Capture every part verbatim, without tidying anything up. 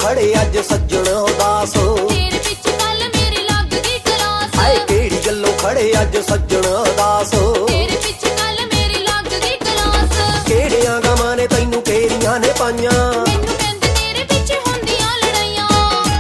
खड़े अज सज्जण उदास तेरे पिछ कल मेरी लग गई क्लास हाय केड़ी गल्लों खड़े अज सज्जण उदास तेरे पिछ कल मेरी लग गई क्लास केड़ियां गमां ने तैनू केड़ियां ने पाइयां मैनू कहंदे तेरे पिछे हुंदियां लड़ाइयां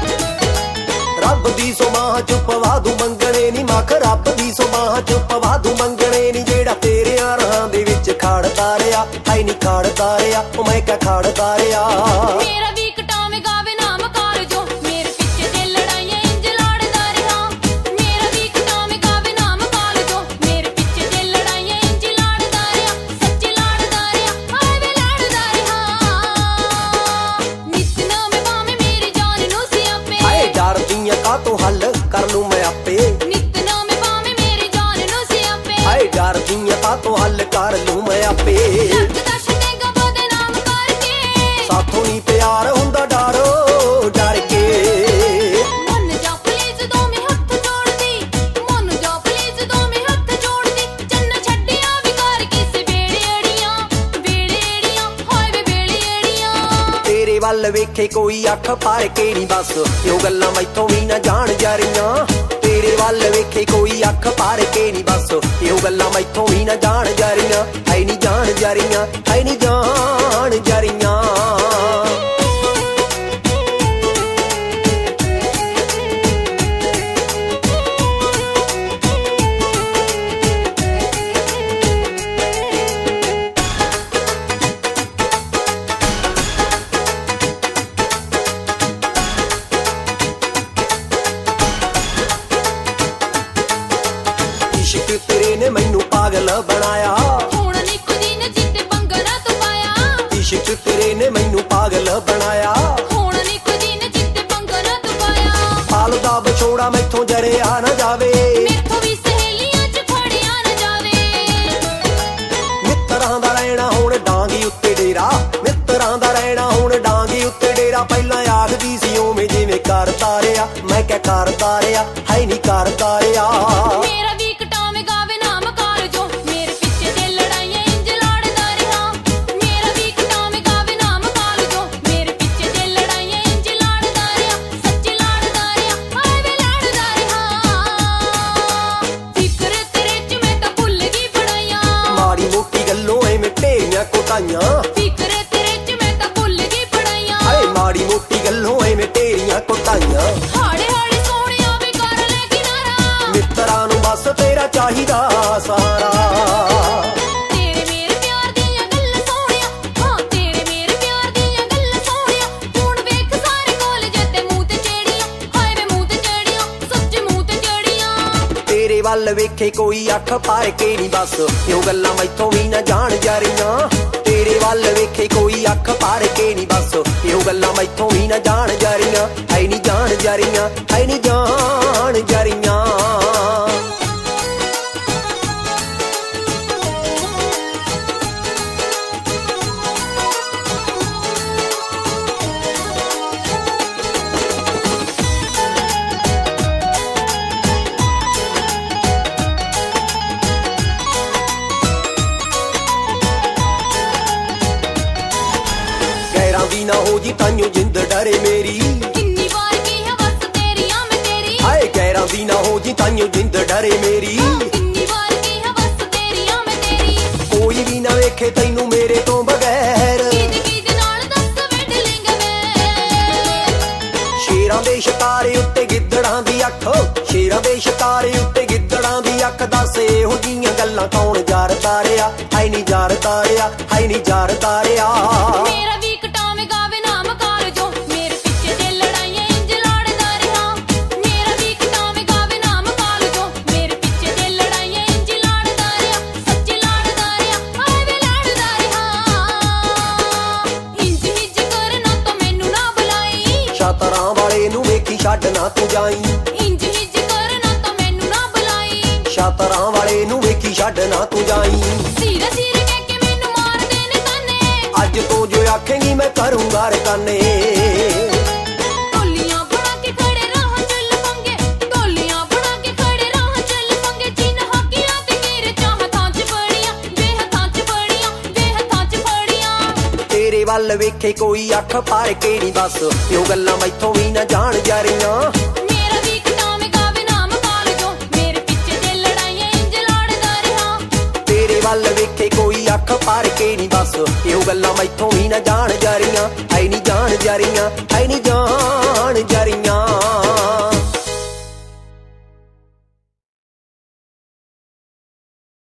रब दी सो मां च पवा दूं मंगणे नी मख रब दी सो मां च पवा दूं मंगणे नी जेड़ा तेरे राहां दे विच खड़दा रिहा हाय नी खड़दा रिहा ओ मैं क्या खड़दा रिहा मेरा भी कटावे गावे नाम कार जो मेरे पिछे ते लड़ाइयां इंज लड़दा रहा मेरा भी कटावे गावे नाम कार जो मेरे पिछे ते लड़ाइयां इंज लड़दा रहा सच्चे लड़दा रहा हाय वे लड़दा रहा नित नाम भावे मेरी जान नू सियापे हाय डरदियां कातों हल कर लूं मैं आपे नित नाम भावे मेरी जान नू सियापे हाय डरदियां कातों हल कर लूं मैं आपे लगदा छडेगा बदनाम करके साथों नी प्यार हुंदा डरो डर के मन जा प्लीज दो में हथ जोड़ दी मन जा प्लीज दो में हथ जोड़ दी चन्न छड्डिया विकार किस बेड़े अड़ियां बेड़े अड़ियां हाय वे बेड़े अड़ियां तेरे वल वेखे कोई अख पार के नी बस यो गल्लां मैथों भी ना जान जरियां तेरे वल वेखे कोई अख पार के नी बस यो गल्लां मैथों भी ना जान जरियां है नी जान जरियां है नी जान जरियां इश्क तेरे ने मैनू पागल बनाया हुण निक दिन जिते पंगना तू पाया इश्क तेरे ने मैनू पागल बनाया हुण निक दिन जिते पंगना तू पाया पाल दा बछोड़ा मैथों जरिया ना जावे मेथों भी सहेलियां च खड़िया न जावे मित्तरां दा रहना हुण डांगी उत्ते डेरा मित्तरां दा रहना हुण डांगी उत्ते डेरा पहलां आखदी सी ओवें जिवें करदा रिहा मैं क्या करदा रिहा है नी करदा रिहा मेरा भी कटावे गावे नाम कार जो मेरे पिछे ते लड़ाइयां इंज लड़दा रहा मेरा भी कटावे गावे नाम कार जो मेरे पिछे ते लड़ाइयां इंज लड़दा रहा सच्चे लड़दा रहा हाय वे लड़दा रहा फिक्र तेरे च मैं तां भुल गई पढ़ाइयां माड़ी मोटी गल्लों एवें ढेरियां कोटाइयां फिक्र तेरे च मैं तां भुल गई पढ़ाइयां हाय माड़ी मोटी गल्लों एवें ढेरियां कोटाइयां हाड़े हाड़े सोहणिया वे कर ले किनारा मित्तरां नूं बस तेरा चाहिदा सहारा तेरे मेरे प्यार दियां गल्लां सोहणिया हां तेरे मेरे प्यार दियां गल्लां सोहणिया हुण वेख सारे कोल जते मूंह ते चढ़ियां हाय वे मूंह ते चढ़ियां सच्चे मूंह ते चढ़ियां तेरे वल वेखे कोई अख पार के नी बस यो गल्लां मैथों भी ना जान जरियां तेरे वल वेखे कोई अख पार के नी बस यो गल्लां मैथों भी ना जान जरियां है नी जान जरियां है नी जान जरियां गैरां दी ना हो जी ताइयों जिंद डरे मेरी किन्नी बार की है बस तेरियां मैं तेरी हाय गैरां दी ना हो जी ताइयों जिंद डरे मेरी किन्नी बार की है बस तेरियां मैं तेरी कोई भी ना वेखे तैनू मेरे तो बगैर किद किद नाल दस वेड लिंग मैं शेरां दे शिकारे उत्ते गिद्दड़ां दी अख शेरां दे शिकारे उत्ते गिद्दड़ां दी अख दस एहो जिहियां गल्लां कौन जारदा रिहा है नी जारदा रिहा है नी जारदा रिहा मेरा भी कटावे गावे नाम कार जो मेरे पिछे ते लड़ाइयां इंज लड़दा रहा मेरा भी कटावे गावे नाम कार जो मेरे पिछे ते लड़ाइयां इंज लड़दा रहा सच्चे लड़दा रहा हाय वे लड़दा रहा इंज हिज करना तो मैनू ना बुलाई शातरां वाले नू वेखी छड्ड ना तू जाई इंज हिज करना तो मैनू ना बुलाई शातरां वाले नू वेखी छड्ड ना तू जाई सीधा सीरे कह के मैनू मार देने ताने अज तो जो आखेंगी मैं करूंगा रकाने टोलियां बना के खड़े राह चल पंगे टोलियां बना के खड़े राह चल पंगे जिन हाकियां ते गिर चाह थां च बड़ियां बेहथां च बड़ियां बेहथां च बड़ियां तेरे ਵੱਲ ਵੇਖੇ ਕੋਈ ਅੱਖ ਭਰ ਕੇ ਨੀ ਬਸ ਇਹੋ ਗੱਲਾਂ ਮੈਥੋਂ ਵੀ ਨਾ ਜਾਣ ਜਾਰੀਆਂ ਮੇਰਾ ਵੀ ਕਟਾਵੇਂ ਗਾਵੇ ਨਾਮ ਕਾਲਜੋਂ ਮੇਰੇ ਪਿੱਛੇ ਤੇ ਲੜਾਈਆਂ ਇੰਜ ਲੜਦਾ ਰਿਹਾ ਤੇਰੇ ਵੱਲ ਵੇਖੇ ਕੋਈ ਅੱਖ ਭਰ ਕੇ ਨੀ ਬਸ ਇਹੋ ਗੱਲਾਂ ਮੈਥੋਂ ਵੀ ਨਾ ਜਾਣ ਜਾਰੀਆਂ ਐ ਨੀ ਜਾਣ ਜਾਰੀਆਂ ਐ ਨੀ ਜਾਣ ਜਾਰੀਆਂ